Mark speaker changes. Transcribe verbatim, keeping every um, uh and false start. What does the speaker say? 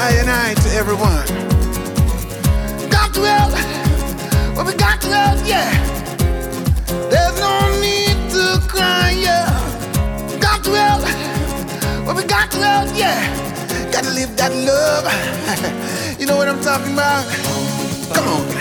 Speaker 1: I and I to everyone. Got to help, well we got to help, yeah. There's no need to cry, yeah. Got to help, well we got to help, yeah. Gotta live that love. You know what I'm talking about? Come on.